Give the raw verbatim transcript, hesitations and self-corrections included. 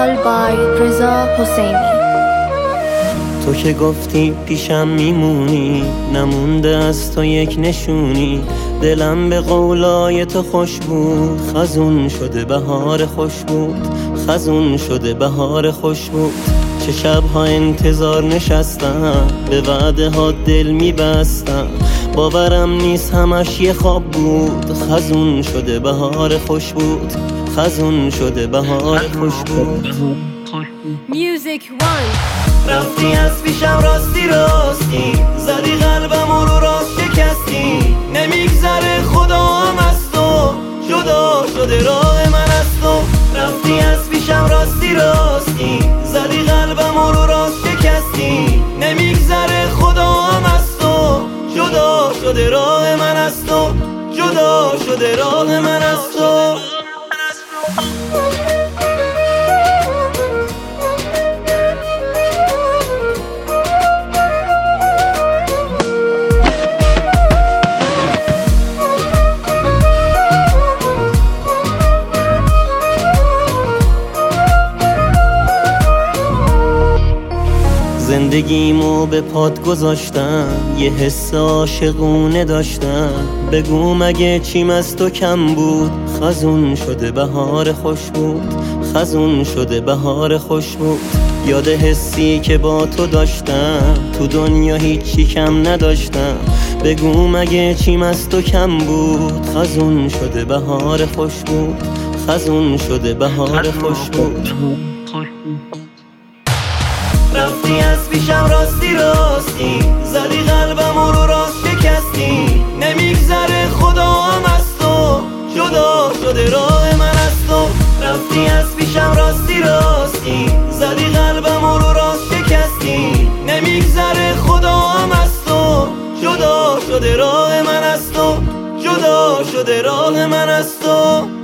All by رضا حسینی. تو که گفتی پیشم میمونی، نمونده از تو یک نشونی. دلم به قولای تو خوش بود، خزون شده بهار خوش بود، خزون شده بهار خوش بود. چه شبها انتظار نشستم، به وعده ها دل میبستم. باورم نیست همش یه خواب بود، خزون شده بهار خوش بود، خزون شده بهار خوش بود. Music one. رفتی از پیشم راستی راستی، زدی قلبم رو راست شکستی. نمیگذره خدا هم از تو، جدا شده راه من از تو. رفتی از پیشم راستی راستی، زدی قلبم رو راست شکستی. نمیگذره خدا هم از تو، جدا شده راه من از تو، جدا شده راه من از تو. زندگیمو به پات گذاشتم، یه حس عاشقونه داشتم. بگو مگه چیم از تو کم بود، خزون شده بهار خوش بود، خزون شده بهار خوش بود. یاد حسی که با تو داشتم، تو دنیا هیچی کم نداشتم. بگو مگه چیم از تو کم بود، خزون شده بهار خوش بود، خزون شده بهار خوش بود. رفتی از پیشم راستی راستی، زدی قلبم رو راست شکستی. نمیگذره خدا هم از تو، جدا شده راه من از تو. رفتی از پیشم راستی راستی، زدی قلبم رو راست شکستی. نمیگذره خدا هم از تو، جدا شده راه من از تو، جدا شده راه من از تو.